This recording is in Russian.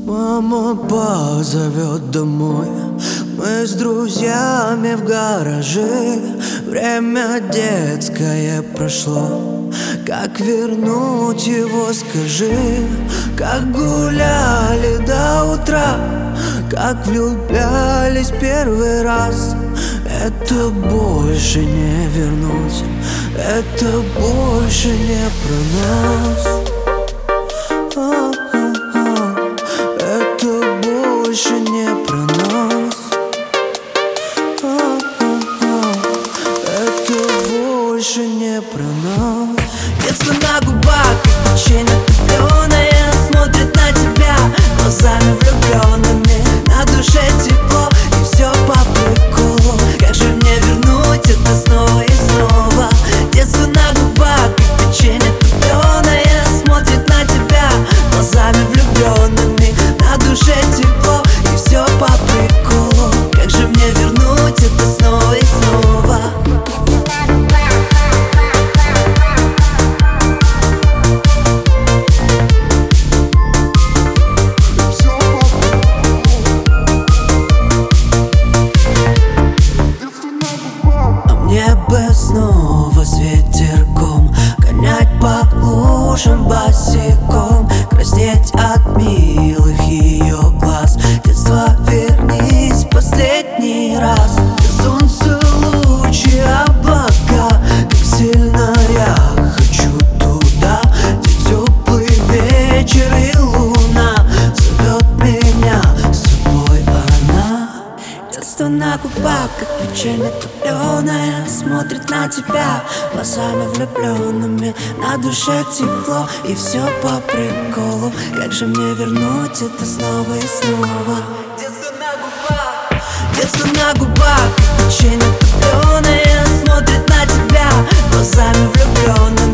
Мама позовет домой, мы с друзьями в гараже. Время детское прошло, как вернуть его, скажи? Как гуляли до утра, как влюблялись первый раз. Это больше не вернуть, это больше не про нас. Это больше не про нас. Это больше не про нас. Детство на губах, как печенье топленое, смотрит на тебя глазами влюбленными. На душе тепло и все по приколу. Как же мне вернуть это снова и снова? Детство на губах, как печенье топленое, смотрит на тебя глазами влюбленными. На душе тепло и все по приколу. Как же мне вернуть это снова и снова? Мне бы снова с ветерком гонять по лужам босиком, краснеть от милых ее глаз. Детство, вернись последний раз. Солнце, лучи, облака, как сильно я хочу туда, где теплый вечер и луна зовет меня с собой она. Детство на губах, как печенье топленое, смотрит на тебя глазами влюбленными. На душе тепло и все по приколу. Как же мне вернуть это снова и снова? Детство на губах, детство на губах, как печенье топленое, смотрит на тебя глазами влюбленными.